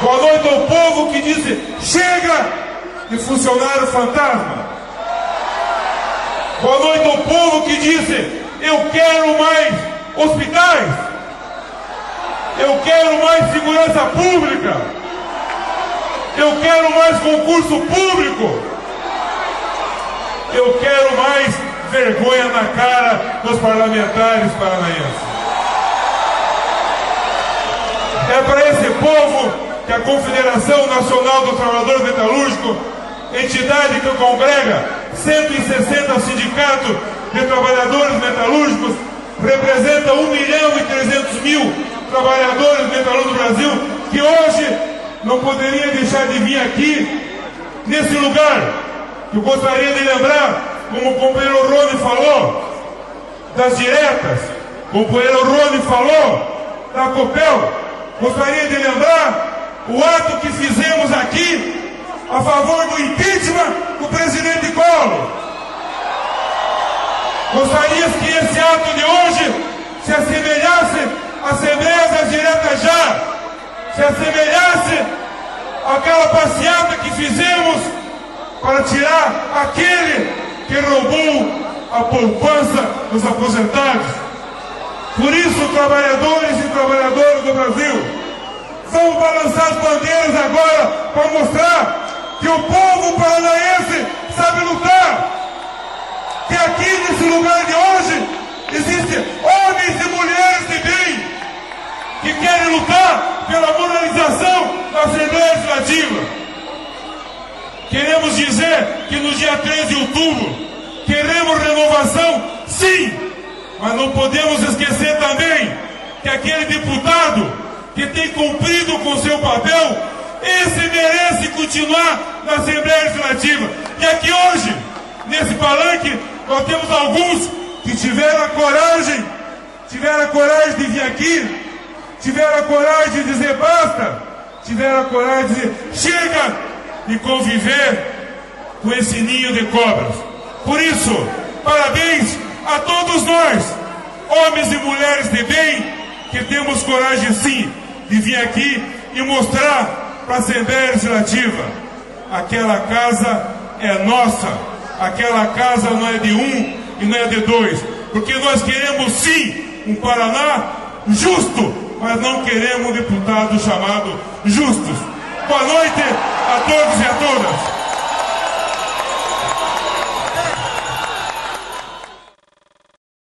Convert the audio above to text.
Boa noite ao povo que disse chega de funcionário fantasma. Boa noite ao povo que disse eu quero mais hospitais, eu quero mais segurança pública, eu quero mais concurso público, eu quero mais vergonha na cara dos parlamentares paranaenses. É para esse povo que a Confederação Nacional dos Trabalhadores Metalúrgicos, entidade que congrega 160 sindicatos de trabalhadores metalúrgicos, representa 1.300.000 trabalhadores metalúrgicos do Brasil, que hoje não poderia deixar de vir aqui, nesse lugar. Eu gostaria de lembrar, como o companheiro Rony falou, das diretas, como o companheiro Rony falou, da Copel. Gostaria de lembrar o ato que fizemos aqui a favor do impeachment do presidente Collor. Gostaria que esse ato de hoje se assemelhasse à Assembleia das Diretas Já, se assemelhasse àquela passeata que fizemos para tirar aquele que roubou a poupança dos aposentados. Por isso, trabalhadores e trabalhadoras do Brasil, vamos balançar as bandeiras agora para mostrar que o povo paranaense sabe lutar. Que aqui nesse lugar de hoje existem homens e mulheres de bem que querem lutar pela moralização da Assembleia Legislativa. Queremos dizer que no dia 13 de outubro queremos renovação, sim, mas não podemos esquecer também que aquele deputado que tem cumprido com seu papel, esse merece continuar na Assembleia Legislativa. E aqui hoje, nesse palanque, nós temos alguns que tiveram a coragem de vir aqui, tiveram a coragem de dizer basta, tiveram a coragem de dizer chega e conviver com esse ninho de cobras. Por isso, parabéns a todos nós, homens e mulheres de bem, que temos coragem sim de vir aqui e mostrar para a Assembleia Legislativa: aquela casa é nossa, aquela casa não é de um e não é de dois, porque nós queremos sim um Paraná justo, mas não queremos um deputado chamado Justus. Boa noite a todos e a todas.